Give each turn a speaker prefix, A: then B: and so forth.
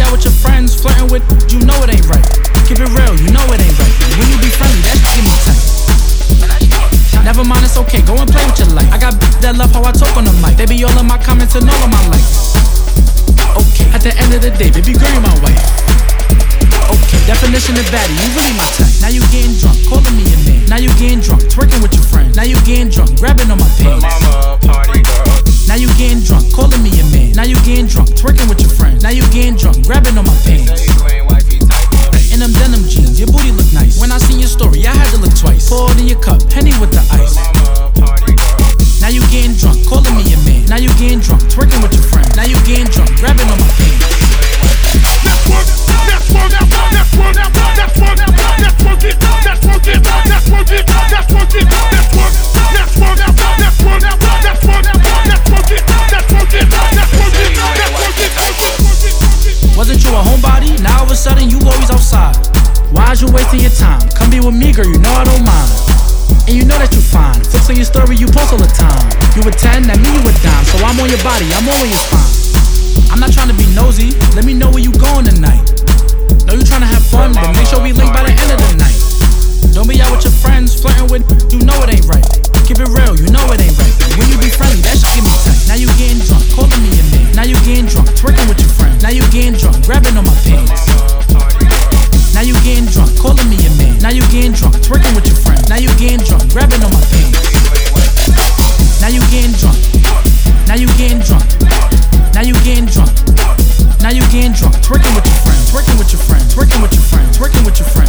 A: out with your friends, flirting with, you know it ain't right. Keep it real, you know it ain't right. When you be friendly, that shit get me tight. Never mind, it's okay, go and play with your life. I got that love how I talk on the mic. They be all in my comments and all of my likes. Okay, at the end of the day, baby girl, you my wife. Okay, definition of baddie, you really my type. Now you getting drunk, calling me a man. Now you getting drunk, twerking with your friends. Now you getting drunk, grabbing on my pants.
B: Mama, party girl.
A: Now you getting drunk, calling me a man. Now you getting drunk, twerking with your friends. Now you getting drunk, grabbing on my pants. In them denim jeans, your booty look nice. When I seen your story, I had to look twice. Pour it in your cup, Henny with the ice.
B: Mama, party girl.
A: Now you getting drunk, calling me a man. Now you getting drunk, twerking with your friends. Now you getting drunk, grabbing on my pants. Wasn't you a homebody? Now all of a sudden you always outside. Why is you wasting your time? Come be with me, girl, you know I don't mind. And you know that you fine. Flips on your story, you post all the time. You a 10, that mean you a dime. So I'm on your body, I'm all on your spine. I'm not trying to be nosy, let me know where you going tonight. Know you trying to have fun, but make sure we link by the end of the night. Don't be out with your friends, flirting with, you know it ain't right. Keep it real, you know it ain't right. When you be friendly, that shit get me tight. Now you getting drunk, calling me a man. Now you getting drunk, twerking with your friends. Now you getting drunk, grabbing on my pants. Now you getting drunk, calling me a man. Now you getting drunk, twerking with your friends. Now you getting drunk, grabbing on my pants. Now you getting drunk. Now you getting drunk. Now you getting drunk. Now you getting drunk, twerking with your friends, twerking with your friends, twerking with your friends, twerking with your friends.